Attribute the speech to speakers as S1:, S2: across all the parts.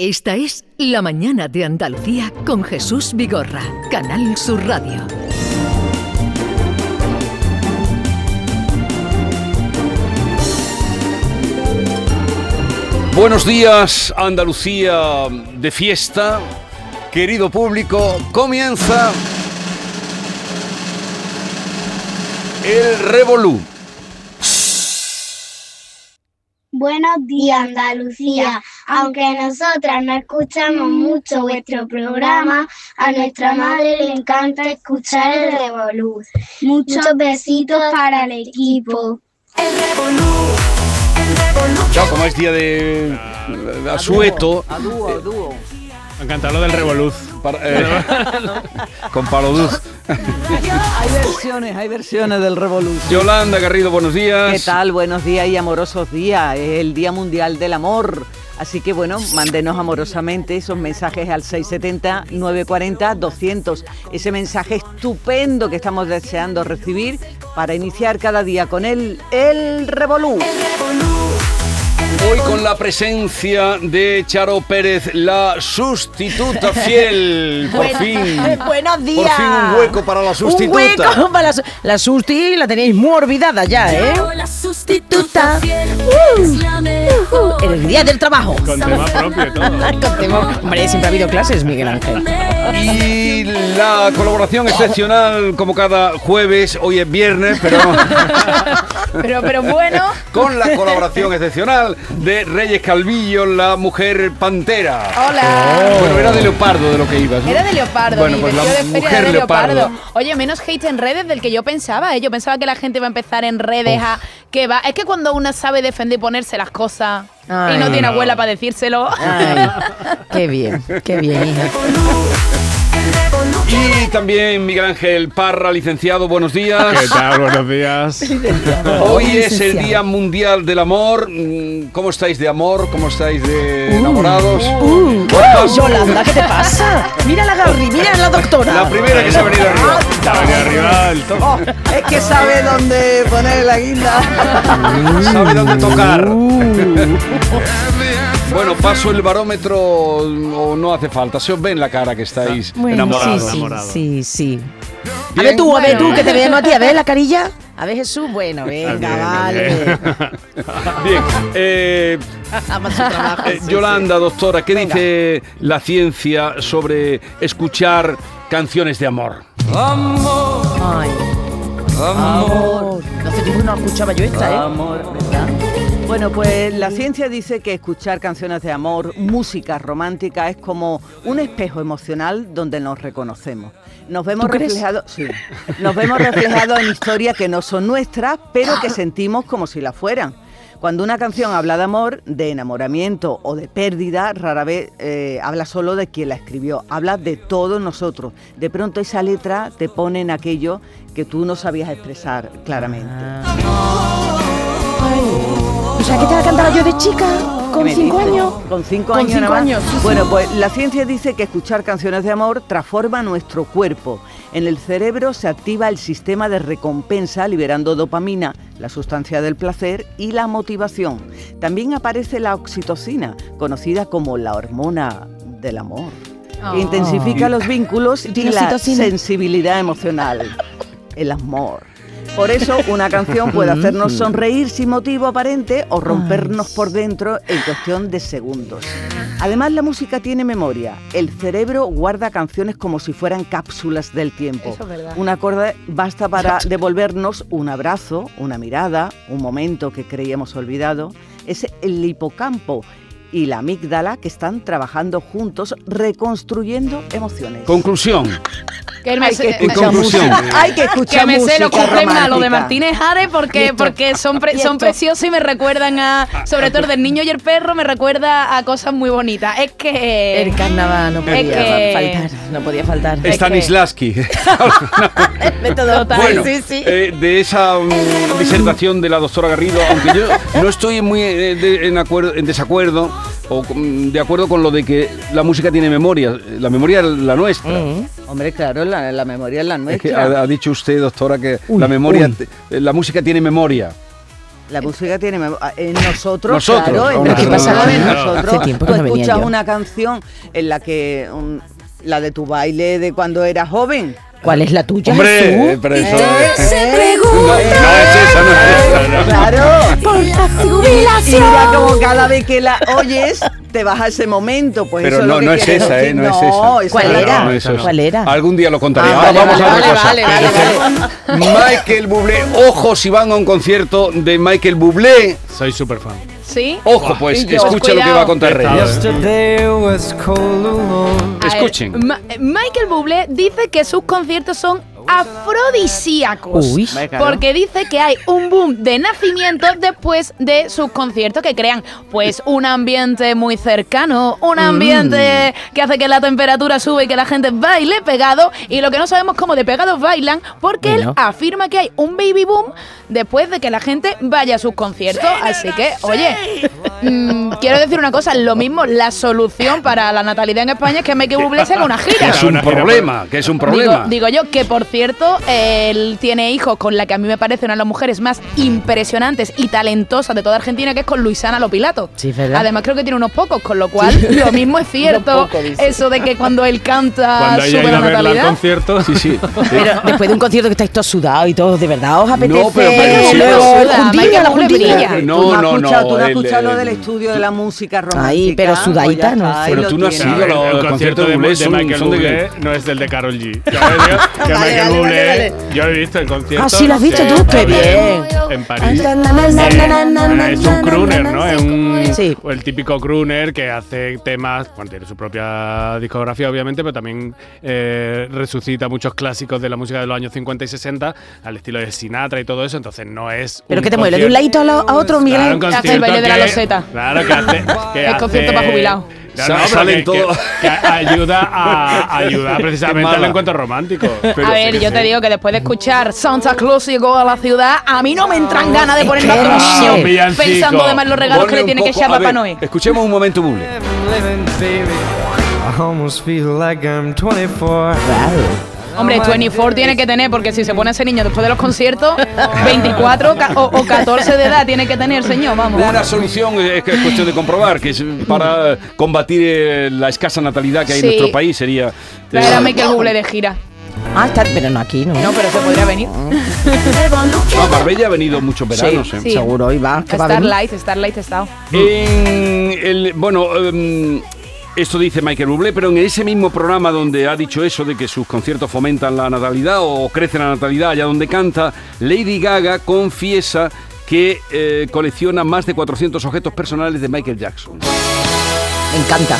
S1: Esta es La Mañana de Andalucía con Jesús Vigorra, Canal Sur Radio.
S2: Buenos días, Andalucía de fiesta. Querido público, comienza el Revolú.
S3: Buenos días, Andalucía. Aunque nosotras no escuchamos mucho vuestro programa, a nuestra madre le encanta escuchar el Revolú. Muchos besitos para el equipo.
S4: El Revolú, el Revolú.
S2: Claro, como es día de asueto.
S5: A dúo.
S6: Me encanta lo del Revoluz.
S2: Con Paloduz.
S5: Hay versiones del Revolú.
S2: Yolanda Garrido, buenos días.
S5: ¿Qué tal? Buenos días y amorosos días. Es el Día Mundial del Amor. Así que bueno, mándenos amorosamente esos mensajes al 670-940-200. Ese mensaje estupendo que estamos deseando recibir para iniciar cada día con el Revolú.
S2: Hoy con la presencia de Charo Pérez, la sustituta fiel. Por fin.
S7: Buenos días.
S2: Por fin un hueco para la sustituta.
S7: Un hueco para la susti, la tenéis muy olvidada ya, ¿eh?
S4: La sustituta fiel es la mejor.
S7: En el día del trabajo.
S6: Con tema propio y todo.
S7: Con tema- Hombre, siempre ha habido clases, Miguel Ángel.
S2: Y la colaboración excepcional, como cada jueves, hoy es viernes, pero
S7: bueno.
S2: con la colaboración excepcional de Reyes Calvillo, la mujer pantera.
S8: Hola.
S2: Bueno, era de leopardo de lo que ibas, ¿no?
S8: Era de leopardo,
S2: Bueno,
S8: mi
S2: pues la
S8: vestido de feria
S2: mujer
S8: era de leopardo.
S2: leopardo.
S8: Oye, menos hate en redes del que yo pensaba, ¿eh? Yo pensaba que la gente va a empezar en redes a... que va. Es que cuando una sabe defender y ponerse las cosas
S7: Ay,
S8: y no tiene
S6: no.
S8: abuela para decírselo...
S7: Ay, qué bien, hija.
S2: Y también Miguel Ángel Parra, licenciado, buenos días.
S6: ¿Qué tal? Buenos días.
S2: Hoy es el Día Mundial del Amor. ¿Cómo estáis de amor? ¿Cómo estáis de enamorados?
S7: Yolanda, ¿qué te pasa? Mira la Garri, mira la doctora.
S2: La primera que se ha venido arriba.
S6: Está venido arriba del top.
S5: Oh, es que sabe dónde poner la guinda.
S2: Sabe dónde tocar. Bueno, paso el barómetro o no hace falta. Se os ve en la cara que estáis enamorados.
S7: Sí. A
S2: Bien.
S7: ver tú, que te vemos a ti. A ver la carilla. A ver, Jesús. Bueno, venga,
S6: Bien,
S7: vale.
S2: Bien,
S7: Ama su trabajo. Sí,
S2: Yolanda, doctora, ¿qué
S7: Venga.
S2: dice la ciencia sobre escuchar canciones de amor?
S7: Ay. Amor. No hace tiempo que no escuchaba yo esta, ¿eh?
S5: Amor, ¿verdad? Bueno, pues la ciencia dice que escuchar canciones de amor, música romántica, es como un espejo emocional donde nos reconocemos. Nos vemos
S7: ¿Tú crees?
S5: reflejados, sí, nos vemos reflejados en historias que no son nuestras, pero que sentimos como si la fueran. Cuando una canción habla de amor, de enamoramiento o de pérdida, rara vez habla solo de quien la escribió, habla de todos nosotros. De pronto esa letra te pone en aquello que tú no sabías expresar claramente.
S7: O sea, ¿qué te la cantaba yo de chica?
S5: ¿Qué
S7: Con
S5: me
S7: 5
S5: dices?
S7: años.
S5: Con 5
S7: Con
S5: años.
S7: 5
S5: nada más.
S7: años, sí, sí.
S5: Bueno, pues la ciencia dice que escuchar canciones de amor transforma nuestro cuerpo. En el cerebro se activa el sistema de recompensa liberando dopamina, la sustancia del placer y la motivación. También aparece la oxitocina, conocida como la hormona del amor.
S8: Oh.
S5: Que intensifica los vínculos y
S7: ¿Tiene
S5: la
S7: oxitocina?
S5: sensibilidad emocional. El amor. Por eso una canción puede hacernos sonreír sin motivo aparente o rompernos por dentro en cuestión de segundos. Además, la música tiene memoria. El cerebro guarda canciones como si fueran cápsulas del tiempo.
S8: Eso es verdad.
S5: Un acorde basta para devolvernos un abrazo, una mirada, un momento que creíamos olvidado. Es el hipocampo y la amígdala que están trabajando juntos reconstruyendo emociones.
S2: Conclusión.
S8: Que
S5: Hay que
S2: En
S5: escuchar
S2: conclusión.
S5: música. Hay que escuchar
S8: que me sé los
S5: música
S8: cogen a lo de
S5: romántica.
S8: Martínez Ares porque son preciosos y me recuerdan a, sobre todo del niño y el perro, me recuerda a cosas muy bonitas. Es que
S7: El carnaval no podía
S8: que-
S7: faltar. No podía faltar.
S2: Stanislavski.
S7: Método
S2: Bueno,
S7: sí, sí.
S2: de esa disertación de la doctora Garrido, aunque yo no estoy muy en desacuerdo o de acuerdo con lo de que la música tiene memoria, la memoria es la nuestra.
S5: Hombre, claro, la memoria es la
S2: Es que
S5: nuestra.
S2: ha dicho usted, doctora, que la memoria, la música tiene memoria.
S5: La música tiene en nosotros,
S2: Nosotros,
S5: claro, en
S2: hombre,
S7: ¿qué
S5: nosotros,
S7: pasa?
S5: en
S7: Hace
S5: nosotros.
S7: tiempo
S5: Tú
S7: que no venía
S5: escuchas
S7: yo.
S5: una canción en la que la de tu baile de cuando eras joven.
S7: ¿Cuál es la tuya,
S2: Hombre,
S7: Jesús?
S2: pero eso
S4: Se
S2: no
S4: pregunta
S2: es esa, no es esa.
S5: Claro.
S4: por la
S5: Y ya
S4: jubilación.
S5: como cada vez que la oyes, te vas a ese momento. Pues
S2: Pero
S5: eso
S2: no,
S5: es lo
S2: no
S5: que
S2: es
S5: quiere
S2: esa,
S5: decir.
S2: no es
S5: No,
S2: esa.
S5: esa
S7: ¿Cuál
S5: no.
S7: era?
S2: No es esa.
S7: ¿Cuál era?
S2: Algún día lo contaré.
S5: Ah,
S2: Ahora
S5: vale,
S2: vamos a otra
S5: vale,
S2: cosa.
S5: vale,
S2: Michael Bublé. Ojo, si van a un concierto de Michael Bublé.
S6: Soy súper fan.
S8: ¿Sí?
S2: Ojo, pues
S5: Y yo.
S2: escucha lo que va a contar
S6: Cuidado.
S2: Reyes.
S9: Yesterday was cold alone.
S8: A ver,
S2: Escuchen.
S8: Michael Bublé dice que sus conciertos son afrodisíacos.
S7: Uy.
S5: Claro.
S8: Porque dice que hay un boom de nacimiento después de sus conciertos que crean pues un ambiente muy cercano, un ambiente que hace que la temperatura sube y que la gente baile pegado, y lo que no sabemos cómo de pegados bailan, porque
S7: Bueno.
S8: él afirma que hay un baby boom después de que la gente vaya a sus conciertos. Así que, oye, quiero decir una cosa, lo mismo, la solución para la natalidad en España es que Michael Bublé se haga una
S2: Que
S8: gira.
S2: es un problema, que es un problema.
S8: Digo yo que, por cierto, él tiene hijos con la que a mí me parece una de las mujeres más impresionantes y talentosas de toda Argentina, que es con Luisana Lopilato.
S7: Sí, ¿verdad?
S8: Además, creo que tiene unos pocos, con lo cual lo mismo es cierto.
S5: Unos pocos, dice.
S8: Eso de que cuando él canta
S6: Cuando ella
S8: sube
S6: iba
S8: la
S6: a verla al
S8: natalidad.
S6: concierto.
S2: Sí, sí.
S7: Pero después de un concierto que estáis todos sudados y todos, ¿de verdad os apetece?
S2: No, pero sí,
S7: luego
S2: pero-
S7: el juntillo,
S8: Michael
S7: la
S8: Bublé
S7: juntilla.
S8: brilla.
S2: No,
S5: Tú no has
S2: no,
S5: escuchado,
S2: no,
S5: tú no has
S2: el-
S5: escuchado lo
S2: el-
S5: del estudio de la música romántica.
S7: Ay, pero sudadita,
S5: Pues ya
S7: no
S5: está,
S7: sé.
S5: ahí
S2: Pero
S5: lo
S2: tú no has
S5: tienes.
S2: ido a los
S6: El concierto de,
S2: Bublé
S6: de
S2: son-
S6: Michael
S2: son de-
S6: Bublé no es del de Karol G. Ya ves, yo, que
S5: Vale,
S6: Michael
S5: vale,
S6: Bublé,
S5: vale,
S6: yo he visto el concierto.
S7: Ah, sí, lo has visto
S6: sí,
S7: tú, qué
S6: en-
S7: bien.
S6: En París.
S7: Na, na, na, na, na, na,
S6: Es un crooner, ¿no? Es
S7: Sí.
S6: el típico crooner que hace temas, bueno, tiene su propia discografía obviamente, pero también resucita muchos clásicos de la música de los años 50 y 60 al estilo de Sinatra y todo eso, entonces no es
S7: ¿Pero
S6: un
S7: que te mueve de un
S6: concierto-
S7: ladito a otro, Miguel?
S6: Claro, un
S8: Hace el
S6: concierto
S8: baile de la
S6: que-
S8: loseta.
S6: Claro, que hace... Que
S8: El concierto para jubilados.
S2: Salen todos.
S6: Que ayuda precisamente
S2: mala.
S6: al encuentro romántico.
S8: A ver, yo te digo que después de escuchar Santa Claus llegó a la ciudad, a mí no me entran ganas de ponerme a otro
S7: Ah,
S8: niño
S6: villancico.
S8: pensando además en los regalos que
S2: Ponle
S8: le
S2: un
S8: tiene que
S2: poco-
S8: echar
S2: a
S8: Papá
S2: ver,
S8: Noé.
S2: Escuchemos un momento Bublé.
S9: Living, baby. I almost feel like I'm 24.
S8: Hombre, 24 tiene que tener, porque si se pone ese niño después de los conciertos, 24 o 14 de edad tiene que tener, señor, vamos.
S2: Una solución es que es cuestión de comprobar, que es para combatir la escasa natalidad que hay en
S8: Sí.
S2: nuestro país sería...
S8: Traer a Michael Bublé de gira.
S7: Ah, está, pero no aquí, ¿no?
S8: No, pero se podría venir.
S2: Ah, Marbella ha venido muchos veranos.
S7: Sí,
S2: ¿eh?
S8: Sí.
S7: seguro, Iván. que va a venir.
S8: Starlight ha estado.
S2: Esto dice Michael Bublé, pero en ese mismo programa donde ha dicho eso de que sus conciertos fomentan la natalidad o crece la natalidad allá donde canta, Lady Gaga confiesa que colecciona más de 400 objetos personales de Michael Jackson.
S7: Me encanta.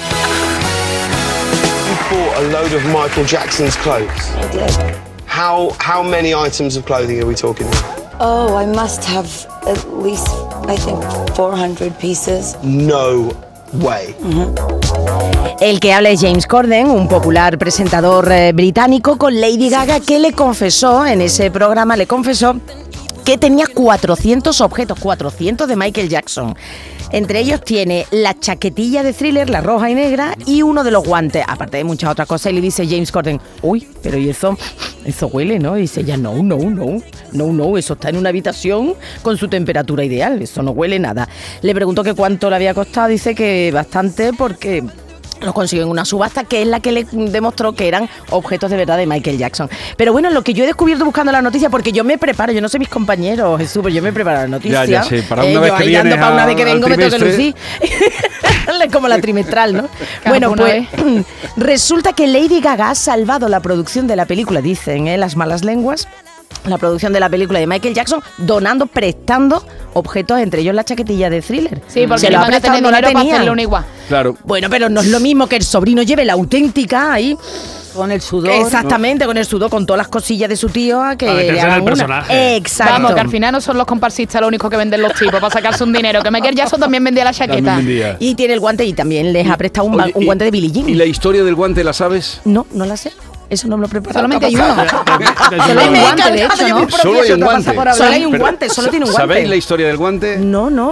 S10: You bought a load of Michael Jackson's clothes.
S11: I did.
S10: How many items of clothing are we talking about?
S11: Oh, I must have at least, I think, 400 pieces.
S10: No way.
S7: El que habla es James Corden, un popular presentador británico, con Lady Gaga, que le confesó, en ese programa le confesó que tenía 400 objetos, 400 de Michael Jackson. Entre ellos tiene la chaquetilla de Thriller, la roja y negra, y uno de los guantes, aparte de muchas otras cosas. Y le dice James Corden, uy, pero ¿y eso huele, no? Y dice ella, no, eso está en una habitación con su temperatura ideal, eso no huele nada. Le preguntó que cuánto le había costado, dice que bastante, porque lo consiguió en una subasta que es la que le demostró que eran objetos de verdad de Michael Jackson. Pero bueno, lo que yo he descubierto buscando la noticia, porque yo me preparo, yo no sé mis compañeros, Jesús, pero yo me preparo la noticia.
S2: Ya sé, para una vez
S7: yo
S2: que
S7: ahí
S2: vienes
S7: ando para una vez que
S2: al
S7: vengo me tengo que
S2: trimestre.
S7: lucir. Como la trimestral, ¿no? Bueno,
S8: una
S7: pues resulta que Lady Gaga ha salvado la producción de la película, dicen las malas lenguas, la producción de la película de Michael Jackson, prestando objetos, entre ellos la chaquetilla de Thriller.
S8: Sí, porque
S7: Se
S8: le
S7: lo ha
S8: van a
S7: prestado,
S8: tener
S7: no la
S8: dinero para
S7: tenían.
S8: hacerle una igual.
S2: Claro.
S7: Bueno, pero no es lo mismo que el sobrino lleve la auténtica ahí.
S5: Con el sudor.
S7: Exactamente, con el sudor, con todas las cosillas de su tío a que
S6: Para meterse
S7: le
S6: en
S7: hagan
S6: el
S7: una.
S6: personaje.
S7: Exacto.
S8: Vamos, que al final no son los comparsistas los únicos que venden los tipos para sacarse un dinero. Que Michael Jackson también vendía la chaqueta.
S2: También vendía.
S7: Y tiene el guante y también les ha prestado un,
S2: Oye,
S7: un guante de Billie
S2: ¿Y
S7: Jean.
S2: la historia del guante la sabes?
S7: No la sé. Eso no me lo he preparado.
S8: Solamente hay uno.
S6: Solo
S8: Solo hay un
S7: Me
S8: guante, de
S7: encanta,
S8: hecho,
S7: yo
S8: ¿no?
S7: mi propia
S2: Solo hay un
S7: otra pasa
S2: guante.
S7: por hablar. Solo hay un
S2: Pero,
S7: guante, solo tiene un guante.
S2: ¿Sabéis la historia del guante?
S7: No.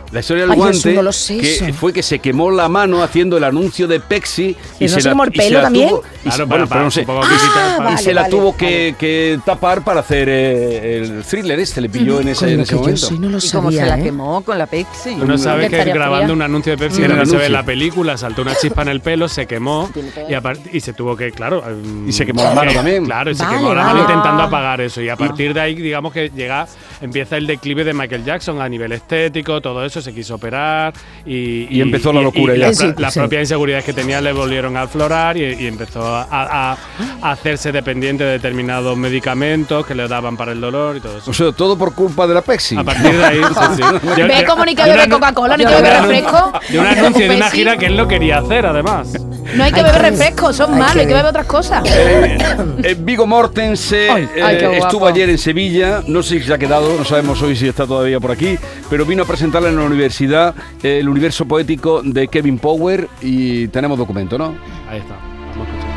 S2: La historia del
S7: Ay,
S2: guante,
S7: Jesús, no lo sé
S2: que
S7: eso.
S2: fue que se quemó la mano haciendo el anuncio de Pepsi
S7: ¿Y no se quemó el pelo también?
S6: Claro,
S2: bueno, pero no sé.
S7: vale,
S2: Y se la
S7: vale,
S2: tuvo
S7: vale.
S2: que tapar para hacer el thriller le pilló en ese momento.
S7: no lo
S5: ¿Y cómo se
S7: sabía,
S5: la
S7: ¿eh?
S5: quemó con la Pepsi?
S6: Tú no sabes que
S8: estaría
S6: grabando
S8: fría.
S6: un anuncio de Pepsi,
S2: En
S6: que
S2: el
S6: no se ve en
S2: anuncio.
S6: la película, saltó una chispa en el pelo, se quemó y se tuvo que, claro.
S2: Y se quemó la mano también.
S6: Claro, y se
S7: Vale,
S6: quemó la
S7: vale.
S6: mano intentando apagar eso. Y a partir de ahí, digamos que empieza el declive de Michael Jackson a nivel estético, todo eso, se quiso operar y
S2: empezó la locura ya.
S6: Las
S7: Sí.
S6: propias inseguridades que tenía le volvieron a aflorar y empezó a hacerse dependiente de determinados medicamentos que le daban para el dolor y todo eso.
S2: O sea, todo por culpa de la Pepsi.
S6: A partir de ahí, sí.
S8: ¿Ves cómo ni que beber Coca-Cola, ni que beber refresco?
S6: De un anuncio y de una
S8: Pepsi.
S6: gira que él lo quería hacer, además.
S8: No hay que beber refresco, son malos, hay que beber otras cosas.
S2: Viggo Mortensen
S8: Ay, qué guapo.
S2: estuvo ayer en Sevilla, no sé si se ha quedado, no sabemos hoy si está todavía por aquí, pero vino a presentarle en la universidad el universo poético de Kevin Power y tenemos documento, ¿no?
S6: Ahí está. Vamos a escuchar.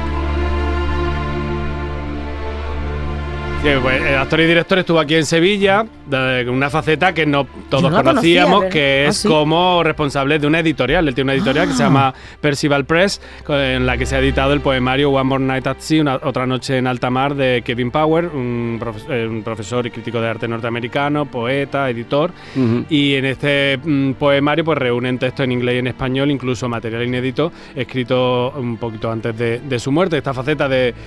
S6: Sí, pues, el actor y director estuvo aquí en Sevilla, una faceta que no todos
S7: Yo no la conocía,
S6: conocíamos,
S7: ¿verdad?
S6: que es
S7: ¿Ah, sí?
S6: como responsable de una editorial. Él tiene una editorial que se llama Percival Press, en la que se ha editado el poemario One More Night at Sea, otra noche en alta mar, de Kevin Power, un profesor y crítico de arte norteamericano, poeta, editor. Y en este poemario pues reúnen textos en inglés y en español, incluso material inédito, escrito un poquito antes de su muerte. Esta faceta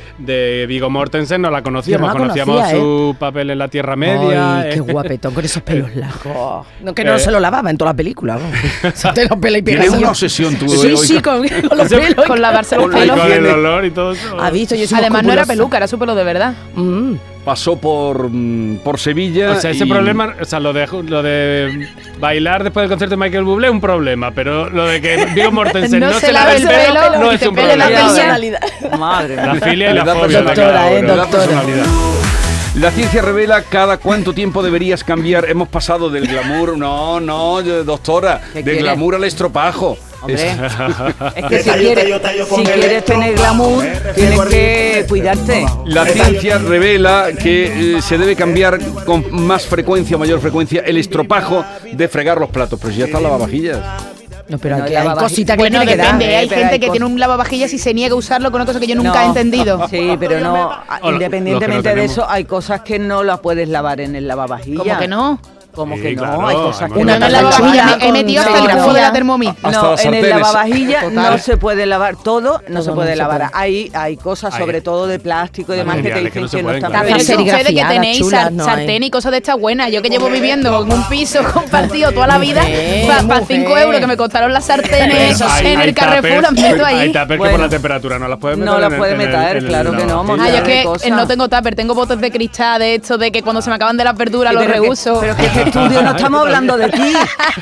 S6: de Viggo Mortensen no la conocíamos,
S7: Yo no la
S6: conocíamos
S7: conocía,
S6: su papel en la Tierra Media.
S7: Ay, qué guapetón con esos pelos largos. No, que no se lo lavaba en toda la película. Se te los pelos y
S2: Tienes
S7: pegas.
S2: una obsesión tú
S7: Sí,
S2: hoy.
S7: sí, con los pelos.
S8: Con lavarse los
S2: Con la
S8: pelos.
S6: Con el olor y todo eso.
S7: Ha visto, yo soy
S8: Además no era
S7: escrupulosa.
S8: peluca, era su pelo de verdad.
S2: Pasó por Sevilla.
S6: O sea, ese
S2: y-
S6: problema, o sea, lo de bailar después del concierto de Michael Bublé es un problema, pero lo de que Viggo Mortensen
S8: No
S6: no
S8: se
S6: se lave
S8: lave
S6: el
S8: el
S6: pelo
S8: pelo,
S6: no
S8: que
S6: es
S8: te
S6: un
S8: pele la
S6: problema.
S8: piña.
S5: Madre
S6: La
S5: mía.
S6: filia y
S2: Le
S6: la
S2: da
S6: fobia de
S7: doctora,
S6: cada uno.
S2: Le da
S7: doctora.
S2: personalidad. La ciencia revela cada cuánto tiempo deberías cambiar. Hemos pasado del glamour, no, doctora,
S5: ¿Qué
S2: del
S5: quieres?
S2: glamour al estropajo.
S5: Hombre, es que si quieres tener glamour, tienes que cuidarte.
S2: La ciencia revela que se debe cambiar con más frecuencia o mayor frecuencia el estropajo de fregar los platos. Pero si ya está el lavavajillas.
S7: No, pero
S5: No,
S7: hay
S5: lavavajillas.
S7: cositas que
S8: Bueno,
S7: le tiene que dar.
S8: depende, hay
S5: pero
S8: gente
S5: hay
S8: que
S5: cosas.
S8: tiene un lavavajillas y se niega a usarlo con una cosa que yo nunca he entendido.
S5: Sí, pero no,
S6: O lo-
S5: independientemente
S6: los que
S5: de
S6: no
S5: eso, hay cosas que no las puedes lavar en el lavavajillas.
S8: ¿Cómo que no?
S5: Como
S6: Sí,
S5: que no,
S6: claro,
S5: hay cosas que
S8: Una
S7: Una
S8: en el lavavajillas,
S7: tachuela
S8: he metido
S7: con
S8: hasta el grafo de la
S7: serigrafía.
S8: Thermomix.
S2: Hasta
S5: No,
S2: las
S5: en el
S2: sartenes.
S5: lavavajillas
S8: Total.
S5: no se puede lavar todo, no se
S7: Todo
S5: puede
S7: no se
S5: lavar.
S7: puede.
S5: Hay cosas,
S6: Hay
S5: sobre todo de plástico y demás, que te
S6: materiales que
S5: dicen
S6: no se
S5: que no
S6: pueden,
S5: están
S6: claro.
S8: Pero
S7: Las
S8: eso ustedes que
S7: serigrafiadas
S8: tenéis
S7: chulas no hay.
S8: sartén y cosas de estas buenas. Yo que llevo viviendo en un piso compartido toda la vida, para
S7: mujer.
S8: 5 euros que me costaron las sartenes en el Carrefour, las meto
S6: Hay
S8: ahí.
S6: tuppers que
S5: Bueno.
S6: por la temperatura no las puedes meter.
S5: No las
S6: en el-
S5: puedes
S6: en el-
S5: meter,
S6: en el
S5: claro que no,
S6: lavavajillas.
S8: Ah, yo es que
S5: cosas.
S8: no tengo tupper, tengo botes de cristal de estos de que cuando se me acaban de las verduras los
S5: Pero que-
S8: reuso.
S5: Pero que este estudio no estamos hablando de ti.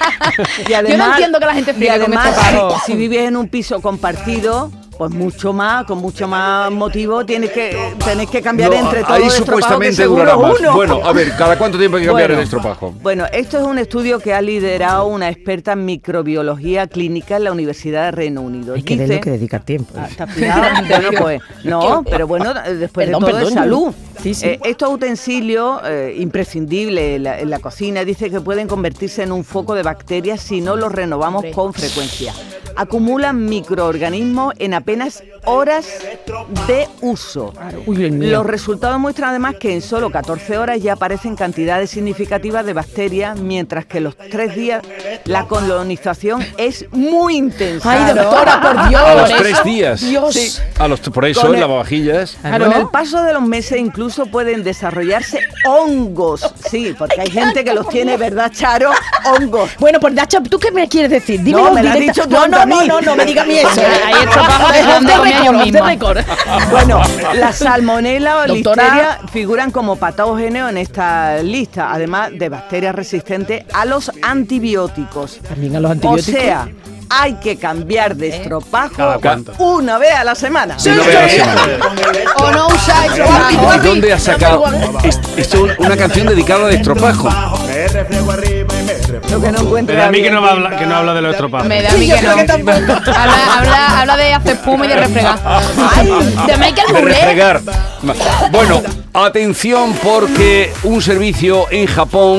S5: Y
S8: Yo no entiendo que la gente
S5: y
S8: friegue con
S5: además,
S8: este pavo.
S5: si vives en un piso compartido, pues mucho más, con mucho más motivo, tenéis que cambiar
S2: No,
S5: entre todos
S2: ahí
S5: el estropajo, que
S2: supuestamente
S5: seguro
S2: dura más.
S5: uno.
S2: Bueno, a ver, ¿cada cuánto tiempo hay que cambiar
S5: Bueno,
S2: el estropajo?
S5: Bueno, esto es un estudio que ha liderado una experta en microbiología clínica en la Universidad de Reino Unido.
S7: Hay que
S5: Dice-
S7: tener que dedicar tiempo.
S5: ¿Te has fijado? Bueno, pues, no, pero bueno, después
S7: Perdón,
S5: de todo es
S7: perdón.
S5: salud.
S7: Sí, sí.
S5: Estos utensilios imprescindibles en la cocina, dice que pueden convertirse en un foco de bacterias si no los renovamos con frecuencia. Acumulan microorganismos en apenas horas de uso.
S7: Uy, Dios mío.
S5: Los resultados muestran además que en solo 14 horas ya aparecen cantidades significativas de bacterias, mientras que los 3 días la colonización es muy intensa.
S7: Ay, doctora, por Dios.
S2: A los
S7: por
S2: 3
S7: eso.
S2: días.
S7: Dios.
S2: Por eso,
S5: Con
S2: el
S5: el-
S2: lavavajillas.
S5: Con el paso de los meses incluso pueden desarrollarse hongos. Sí, porque hay gente que los tiene, ¿verdad, Charo? Hongos.
S7: Bueno, pues Nacho, ¿tú qué me quieres decir? Dímelo
S5: No, me lo has
S7: directa-
S5: dicho tú
S7: no,
S5: antes
S7: no,
S5: a mí.
S7: no me digas a mí eso.
S8: Ahí estropajo dejando de comer ellos mismos.
S5: Bueno, la salmonela o
S7: Doctora.
S5: listeria figuran como patógenos en esta lista, además de bacterias resistentes a los antibióticos.
S7: También a los
S5: O
S7: antibióticos.
S5: sea, hay que cambiar de estropajo
S6: ¿Cada cuánto?
S5: una vez a la semana.
S2: Una vez a la semana.
S8: O no usáis
S2: ¿Y dónde has sacado? Esto es una canción dedicada al estropajo.
S5: Lo que no encuentro.
S6: Pero a mí que no, que no habla de los estropajos.
S8: Me da a mí que no. Habla de hacer espuma y de refregar. De Michael
S2: De
S8: Bublé.
S2: refregar. Bueno, atención porque un servicio en Japón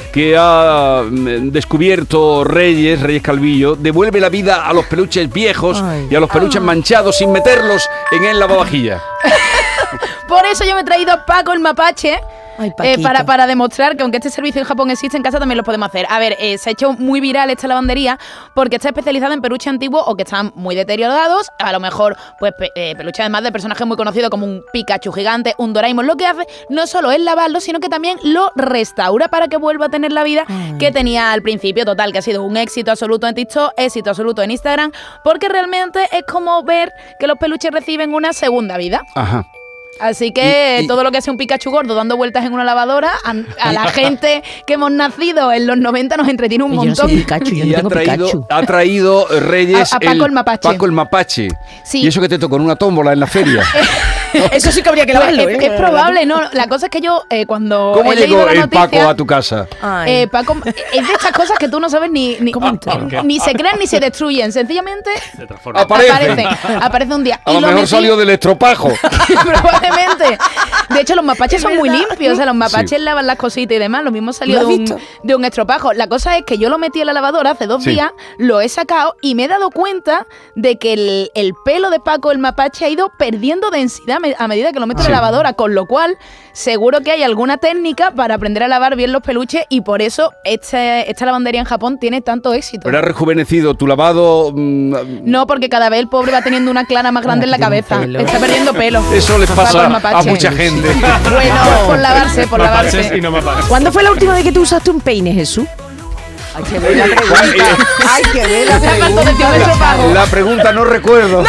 S2: que ha descubierto Reyes Calvillo, devuelve la vida a los peluches viejos y a los peluches manchados sin meterlos en el lavavajilla.
S8: Por eso yo me he traído a Paco el mapache.
S7: Ay,
S8: para demostrar que aunque este servicio en Japón existe, en casa también lo podemos hacer. A ver, se ha hecho muy viral esta lavandería porque está especializada en peluches antiguos o que están muy deteriorados. A lo mejor, pues, peluches además de personajes muy conocidos como un Pikachu gigante, un Doraemon. Lo que hace no solo es lavarlo, sino que también lo restaura para que vuelva a tener la vida que tenía al principio. Total, que ha sido un éxito absoluto en TikTok, éxito absoluto en Instagram, porque realmente es como ver que los peluches reciben una segunda vida.
S2: Ajá.
S8: Así que todo lo que sea un Pikachu gordo dando vueltas en una lavadora, a la gente que hemos nacido en los 90 nos entretiene un montón.
S7: Yo no soy Pikachu, yo no tengo Pikachu.
S2: Ha traído Reyes
S8: a Paco el mapache.
S2: Paco el mapache.
S8: Sí.
S2: Y eso que te tocó en una tómbola en la feria.
S7: Eso sí que habría que lavarlo.
S8: Es probable, ¿no? La cosa es que yo, cuando
S2: ¿Cómo
S8: he leído
S2: llegó
S8: la
S2: el
S8: noticia,
S2: Paco a tu casa?
S8: Paco, es de estas cosas que tú no sabes ni se crean ni se destruyen. Sencillamente aparece un día.
S2: A lo mejor salió del estropajo.
S8: Probablemente. De hecho, los mapaches son muy limpios. O sea, los mapaches lavan las cositas y demás. Lo mismo salió de un estropajo. La cosa es que yo lo metí en la lavadora hace 2 días, lo he sacado y me he dado cuenta de que el pelo de Paco el mapache ha ido perdiendo densidad a medida que lo meto en la lavadora, con lo cual seguro que hay alguna técnica para aprender a lavar bien los peluches y por eso esta lavandería en Japón tiene tanto éxito.
S2: Pero ha rejuvenecido tu lavado.
S8: No, porque cada vez el pobre va teniendo una clana más grande en la cabeza. Está perdiendo pelo.
S2: Eso les pasa a mucha gente.
S8: Bueno, por lavarse.
S6: Y no mapaches.
S7: ¿Cuándo fue la última vez que tú usaste un peine, Jesús?
S5: Hay que ver la pregunta. Hay que ver la pregunta.
S2: La pregunta no recuerdo.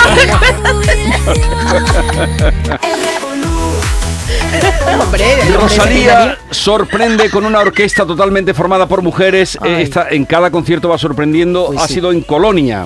S2: Rosalía sorprende con una orquesta totalmente formada por mujeres. En cada concierto va sorprendiendo.
S7: Pues
S2: ha sido en Colonia.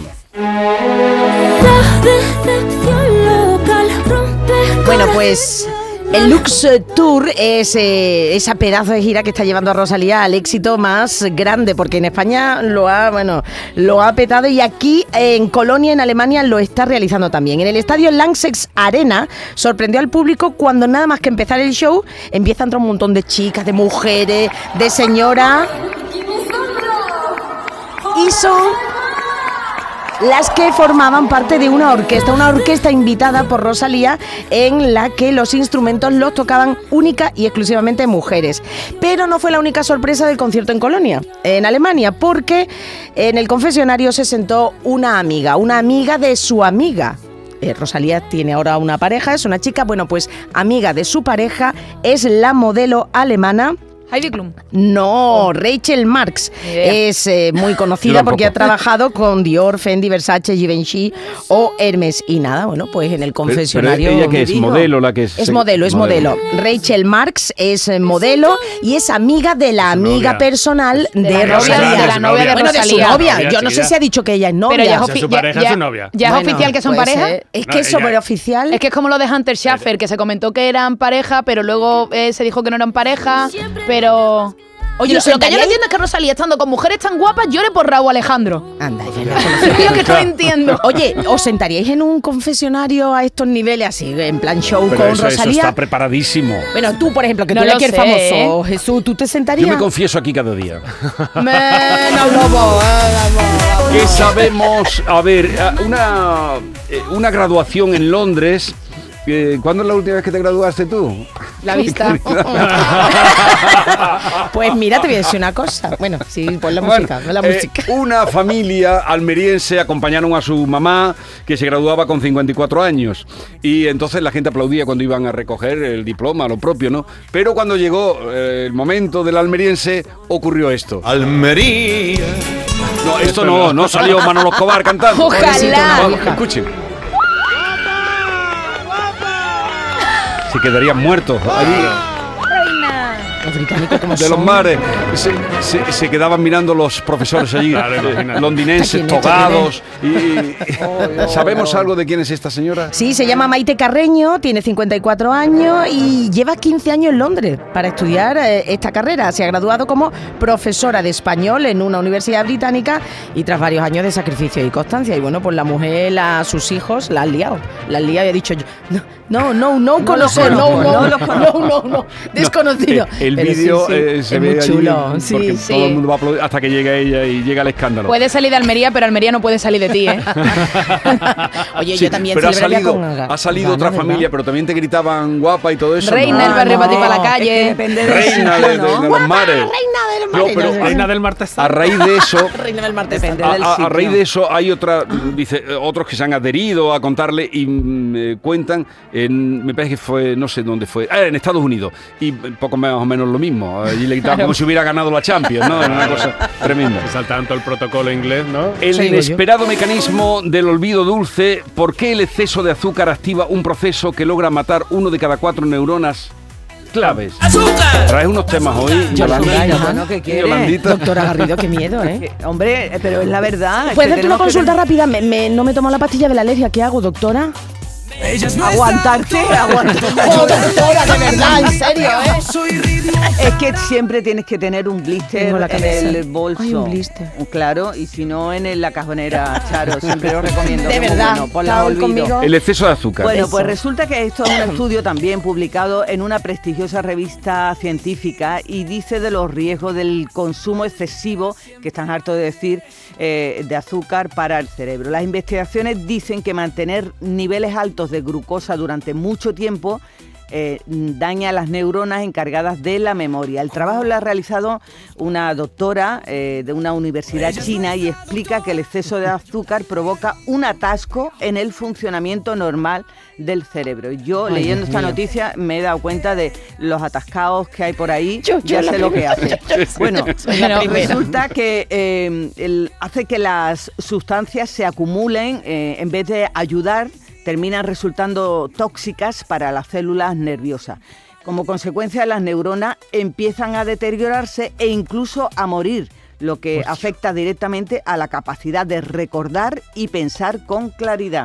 S7: Bueno, pues el Lux Tour es esa pedazo de gira que está llevando a Rosalía al éxito más grande, porque en España lo ha petado y aquí en Colonia, en Alemania, lo está realizando también. En el estadio Lanxess Arena sorprendió al público cuando nada más que empezar el show empieza a entrar un montón de chicas, de mujeres, de señoras y son las que formaban parte de una orquesta invitada por Rosalía en la que los instrumentos los tocaban única y exclusivamente mujeres. Pero no fue la única sorpresa del concierto en Colonia, en Alemania, porque en el confesionario se sentó una amiga de su amiga. Rosalía tiene ahora una pareja, es una chica, bueno, pues amiga de su pareja, es la modelo alemana
S8: Heidi Klum.
S7: No, Rachel Marx. Es muy conocida porque ha trabajado con Dior, Fendi, Versace, Givenchy o Hermes. Y nada, bueno, pues en el confesionario...
S2: Pero ella que es modelo, la que es...
S7: Es modelo. Rachel Marx es modelo y es amiga de la amiga personal de Rosalía.
S8: De la novia de Rosalía.
S7: Bueno, de su novia. Yo no sé si ha dicho que ella es novia.
S8: Pero ya
S6: su pareja es su novia.
S8: ¿Ya es oficial que son pareja?
S7: Es que es súper oficial.
S8: Es que es como lo de Hunter Schafer, que se comentó que eran pareja, pero luego se dijo que no eran pareja, pero... Oye, lo que yo no entiendo es que Rosalía, estando con mujeres tan guapas, llore por Raúl Alejandro.
S7: Anda,
S8: es lo que no entiendo.
S7: Oye, ¿os sentaríais en un confesionario a estos niveles así, en plan show
S2: pero
S7: con
S2: eso
S7: Rosalía?
S2: Eso está preparadísimo.
S7: Bueno, tú, por ejemplo, que
S8: no
S7: tú eres aquí el famoso,
S8: ¿eh?
S7: Jesús, ¿tú te sentarías?
S2: Yo me confieso aquí cada día.
S7: No,
S2: ¿Qué sabemos? A ver, una graduación en Londres. ¿Cuándo es la última vez que te graduaste tú?
S8: La vista.
S7: Pues mira, te voy a decir una cosa. Bueno, sí, pues la música.
S2: Una familia almeriense acompañaron a su mamá, que se graduaba con 54 años. Y entonces la gente aplaudía cuando iban a recoger el diploma, lo propio, ¿no? Pero cuando llegó el momento del almeriense, ocurrió esto.
S10: Almería.
S2: No, esto no salió Manolo Escobar cantando.
S8: Ojalá.
S2: Escuchen. Se quedarían muertos allí.
S7: Los británicos como
S2: de los mares. Se quedaban mirando los profesores allí, londinenses, togados. ¿Sabemos algo de quién es esta señora?
S7: Sí, se llama Maite Carreño, tiene 54 años y lleva 15 años en Londres para estudiar esta carrera. Se ha graduado como profesora de español en una universidad británica y tras varios años de sacrificio y constancia. Y bueno, pues la mujer a sus hijos la han liado. La han liado y ha dicho, no, conocer, no, desconocido.
S2: el
S7: Pero
S2: vídeo
S7: sí, sí,
S2: se
S7: es
S2: ve
S7: muy
S2: allí,
S7: chulo. Sí,
S2: porque
S7: sí.
S2: todo el mundo va a aplaudir hasta que llega ella y llega el escándalo.
S8: Puede salir de Almería, pero Almería no puede salir de ti, ¿eh?
S7: Oye,
S2: Sí,
S7: yo también
S2: pero
S7: celebraría
S2: ha salido
S7: con
S2: otra
S7: ganas,
S2: familia,
S7: ¿verdad?
S2: pero también te gritaban guapa y todo eso.
S8: Reina
S2: ¿no?
S8: del barrio para ti para la
S5: Es que
S8: calle.
S5: depende del
S2: Reina
S5: sitio,
S2: de
S5: ¿no?
S2: los mares. No, pero
S6: Reina del martes.
S2: a raíz de eso,
S7: Reina del martes.
S5: Depende
S7: Santo.
S5: del
S2: a
S5: sitio.
S2: raíz de eso hay otros que se han adherido a contarle y cuentan, me parece que fue, no sé dónde fue, en Estados Unidos, y poco más o menos lo mismo. Allí le gritaban como si hubiera ganado la Champions, ¿no? Era una cosa tremenda.
S6: Se salta tanto el protocolo inglés, ¿no?
S2: El
S7: Sí, digo yo.
S2: inesperado mecanismo del olvido dulce. ¿Por qué el exceso de azúcar activa un proceso que logra matar 1 de cada 4 neuronas claves? Traes unos temas hoy,
S5: Yolanda,
S2: Yolanda.
S5: bueno, ¿qué quiere?
S2: Yolandita.
S7: Doctora Garrido, qué miedo, ¿eh?
S5: Hombre, pero es la verdad. es
S7: ¿Puedes
S5: que
S7: hacer una
S5: tenemos que
S7: consulta rápida? No me tomo la pastilla de la alergia. ¿Qué hago, doctora?
S5: Aguantarte.
S7: Oh, doctora, de verdad, en serio, ¿eh?
S5: Es que siempre tienes que tener un blister
S7: Tengo la
S5: en
S7: cabeza.
S5: el bolso.
S7: Ay, un blister.
S5: Claro, y si no en la cajonera, Charo, siempre lo recomiendo.
S7: De
S5: que es muy
S7: verdad,
S5: bueno, por
S7: ¿está
S5: la olvido.
S7: conmigo?
S2: El exceso de azúcar.
S5: Bueno, pues
S7: Eso.
S5: resulta que esto es un estudio también publicado en una prestigiosa revista científica y dice de los riesgos del consumo excesivo, que están hartos de decir, de azúcar para el cerebro. Las investigaciones dicen que mantener niveles altos de glucosa durante mucho tiempo daña las neuronas encargadas de la memoria. El trabajo lo ha realizado una doctora de una universidad china y explica que el exceso de azúcar provoca un atasco en el funcionamiento normal del cerebro. Yo,
S7: Ay,
S5: leyendo
S7: Dios
S5: esta
S7: mío.
S5: noticia, me he dado cuenta de los atascados que hay por ahí.
S7: Yo
S5: ya
S7: la
S5: sé lo que
S7: primera.
S5: hace. Bueno,
S7: la primera.
S5: resulta que hace que las sustancias se acumulen en vez de ayudar, terminan resultando tóxicas para las células nerviosas. Como consecuencia, las neuronas empiezan a deteriorarse e incluso a morir, lo que afecta directamente a la capacidad de recordar y pensar con claridad.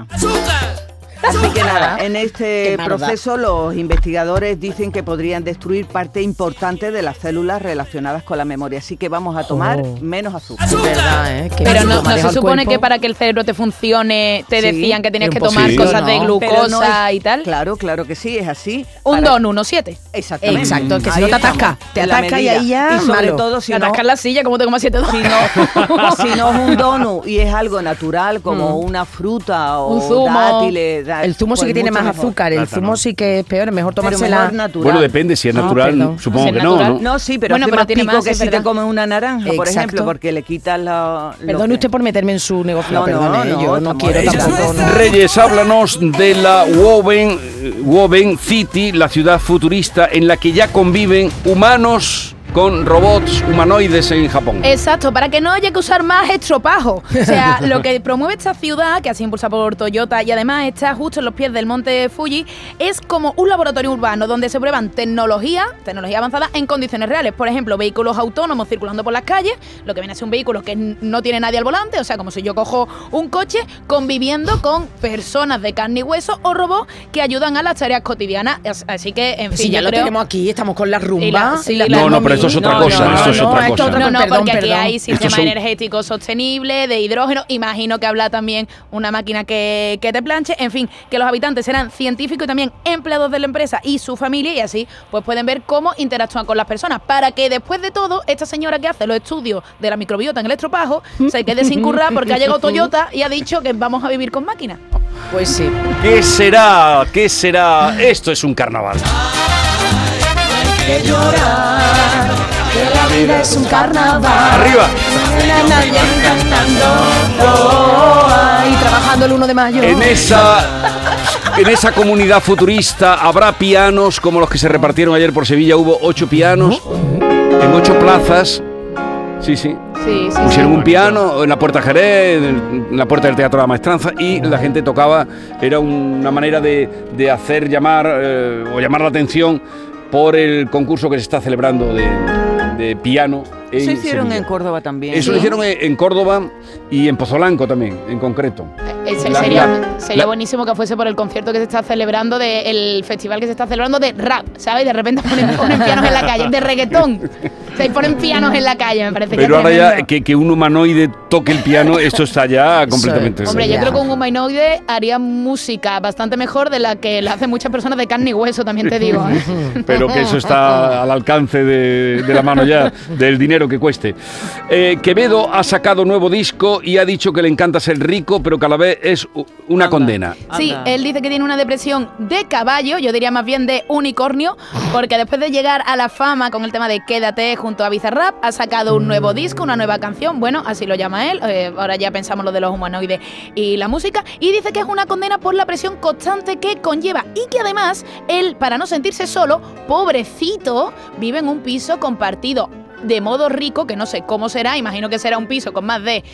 S5: Así que nada, en este
S7: Qué maldad.
S5: proceso los investigadores dicen que podrían destruir parte importante de las células relacionadas con la memoria. Así que vamos a tomar
S7: Oh.
S5: menos azúcar.
S7: Es verdad, ¿eh? Qué
S8: Pero
S7: bonito,
S8: no
S7: maneja
S8: se
S7: el
S8: supone
S7: cuerpo.
S8: que para que el cerebro te funcione te
S5: Sí,
S8: decían que tenías que
S7: imposible.
S8: tomar
S2: Sí.
S8: cosas de
S7: No,
S8: glucosa
S5: Pero no es-
S8: y tal.
S5: Claro que sí, es así.
S8: Un
S5: Para-
S8: don, 1,7.
S5: Exactamente.
S7: Exacto, que si
S5: Ahí
S7: no te
S5: estamos,
S7: atasca, te
S5: en la
S7: atasca y
S5: medida.
S7: ahí ya
S5: Y sobre
S7: malo.
S5: todo si
S8: Te
S5: no,
S8: atascas la silla, como te comas 7 donas.
S5: si no es un donut y es algo natural como una fruta o
S8: Un zumo.
S5: dátiles,
S7: El zumo sí
S5: pues
S7: que tiene
S5: mucho
S7: más
S5: mejor.
S7: azúcar, el
S6: Plátano.
S7: zumo sí que es peor, es mejor
S5: Pero
S7: tomársela.
S5: mejor natural.
S2: Bueno, depende, si es
S7: Ah,
S2: natural,
S7: perdón.
S2: supongo
S8: Si es
S2: que no,
S8: natural.
S2: ¿no?
S5: No, sí, pero
S8: Bueno,
S5: hace
S8: pero
S5: más
S8: tiene
S5: pico
S8: más,
S5: que
S8: es
S5: si te
S8: verdad.
S5: comes una naranja, por
S7: Exacto.
S5: ejemplo, porque le quitas lo
S7: Perdone
S5: que-
S7: usted por meterme en su negocio,
S5: No,
S7: perdone,
S5: no,
S7: yo no
S5: estamos-
S7: quiero tampoco. no.
S2: Reyes, háblanos de la Woven City, la ciudad futurista en la que ya conviven humanos con robots humanoides en Japón.
S8: Exacto, para que no haya que usar más estropajo. O sea, lo que promueve esta ciudad, que ha sido impulsada por Toyota y además está justo en los pies del monte Fuji, es como un laboratorio urbano donde se prueban tecnología avanzada en condiciones reales. Por ejemplo, vehículos autónomos circulando por las calles, lo que viene a ser un vehículo que no tiene nadie al volante, o sea, como si yo cojo un coche conviviendo con personas de carne y hueso o robots que ayudan a las tareas cotidianas. Así que, en fin,
S7: Si ya
S8: yo
S7: lo
S8: creo-
S7: tenemos aquí, estamos con la
S8: Y
S7: rumba.
S8: la- sí,
S7: y la
S8: la-
S2: No, pero esto es otra cosa, esto es otra cosa.
S8: No, no,
S7: perdón,
S8: porque aquí
S7: perdón.
S8: hay
S2: Estos
S8: sistema
S2: son-
S8: energético sostenible, de hidrógeno. Imagino que habla también una máquina que te planche. En fin, que los habitantes serán científicos y también empleados de la empresa y su familia, y así pues pueden ver cómo interactúan con las personas. Para que después de todo, esta señora que hace los estudios de la microbiota en el estropajo se quede sin currar porque ha llegado Toyota y ha dicho que vamos a vivir con máquinas.
S7: Pues sí.
S2: ¿Qué será? ¿Qué será? Esto es un carnaval.
S7: Que la vida es un carnaval.
S2: ¡Arriba!
S7: Y trabajando el 1 de mayo.
S2: En esa comunidad futurista habrá pianos como los que se repartieron ayer por Sevilla. Hubo 8 pianos en 8 plazas. Sí.
S8: Sí,
S2: Pusieron un piano en la Puerta Jerez, en la puerta del Teatro de la Maestranza, y la gente tocaba. Era una manera de hacer llamar o llamar la atención por el concurso que se está celebrando de piano.
S5: Eso
S2: en
S5: hicieron
S2: Sevilla.
S5: en Córdoba también.
S2: Eso lo hicieron en Córdoba y en Pozolanco también, en concreto.
S8: Sería buenísimo que fuese por el concierto que se está celebrando, el festival que se está celebrando de rap, ¿sabes? De repente ponen pianos en la calle, de reggaetón. Se ponen pianos en la calle, me parece.
S2: Pero ahora ya
S8: tremendo.
S2: que un humanoide toque el piano, esto está ya completamente...
S8: Hombre, yo creo que un humanoide haría música bastante mejor de la que la hacen muchas personas de carne y hueso, también te digo.
S2: Pero que eso está al alcance de la mano ya, del dinero que cueste. Quevedo ha sacado nuevo disco y ha dicho que le encanta ser rico, pero que a la vez es una condena.
S8: Sí, él dice que tiene una depresión de caballo, yo diría más bien de unicornio, porque después de llegar a la fama con el tema de Quédate junto a Bizarrap, ha sacado un nuevo disco, una nueva canción, bueno, así lo llama él, ahora ya pensamos lo de los humanoides y la música, y dice que es una condena por la presión constante que conlleva y que además él, para no sentirse solo, pobrecito, vive en un piso compartido de modo rico, que no sé cómo será, imagino que será un piso con más de,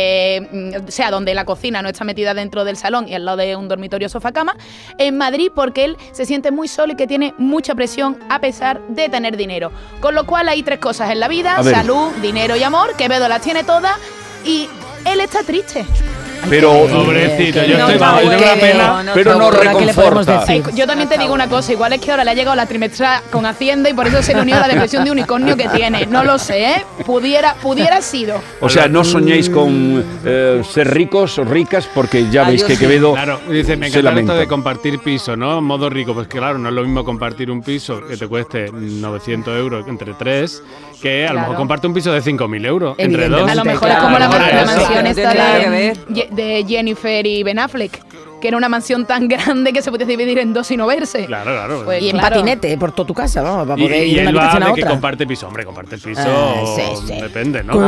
S8: o sea, donde la cocina no está metida dentro del salón y al lado de un dormitorio sofá-cama, en Madrid, porque él se siente muy solo y que tiene mucha presión a pesar de tener dinero. Con lo cual hay tres cosas en la vida: salud, dinero y amor. Quevedo las tiene todas y él está triste.
S2: Pero
S6: pobrecito, yo estoy bajo una pena,
S2: pero no reconforta.
S8: Yo también te digo una cosa, igual es que ahora le ha llegado la trimestral con Hacienda y por eso se le unió a la depresión de unicornio que tiene. No lo sé, ¿eh? Pudiera sido.
S2: O sea, no soñéis con ser ricos o ricas, porque ya veis que Quevedo
S6: Claro, dice, me encanta esto de compartir piso, ¿no? Modo rico, pues claro, no es lo mismo compartir un piso que te cueste 900 euros entre tres, que a lo mejor comparte un piso de 5.000 euros entre dos.
S8: A lo mejor es como la mansión esta de Jennifer y Ben Affleck, que era una mansión tan grande que se podía dividir en dos y no verse.
S6: Claro.
S8: Pues,
S7: y en patinete por toda tu casa, vamos, para poder ir de una
S6: él
S7: habitación
S6: va
S7: a
S6: de que
S7: otra.
S6: comparte piso. Hombre, comparte el piso,
S7: sí.
S6: depende, ¿no?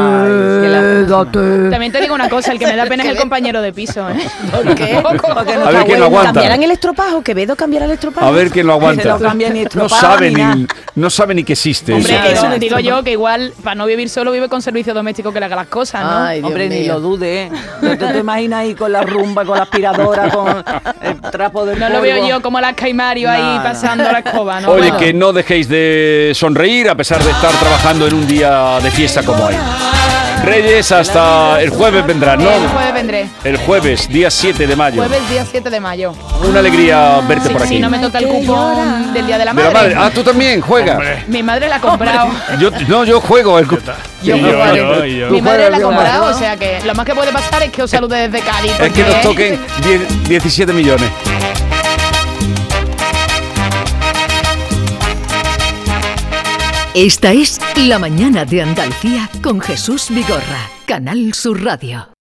S8: También te digo una cosa, el que me da pena es el compañero de piso, ¿eh?
S7: ¿Por qué?
S2: A ver quién lo aguanta.
S7: ¿Cambiarán el estropajo? ¿Quevedo cambiará el estropajo?
S2: A ver quién lo aguanta. No sabe ni que existe
S8: Hombre,
S2: eso.
S8: eso digo yo, que igual para no vivir solo vive con servicio doméstico que le haga las cosas, ¿no?
S5: Ay, hombre, ni lo dude. ¿No te imaginas ahí con la rumba, con la aspiradora, con el trapo del
S8: No
S5: polvo?
S8: lo veo yo como las Caimario ahí pasando la escoba, ¿no?
S2: Oye, que no dejéis de sonreír a pesar de estar trabajando en un día de fiesta como hoy. Reyes, hasta el jueves vendrán, ¿no?
S8: El jueves vendré.
S2: El jueves, día 7 de mayo.
S8: Jueves, día 7 de mayo.
S2: Una alegría verte por aquí.
S8: Si no me toca el cupón del Día de la
S2: De
S8: Madre.
S2: la madre. Ah, tú también juegas.
S8: Mi madre la ha comprado.
S2: Yo juego.
S8: Yo. Mi madre la ha comprado, o sea que lo más que puede pasar es que os salude desde Cádiz.
S2: Es que nos toquen 17 millones.
S1: Esta es La Mañana de Andalucía con Jesús Vigorra, Canal Sur Radio.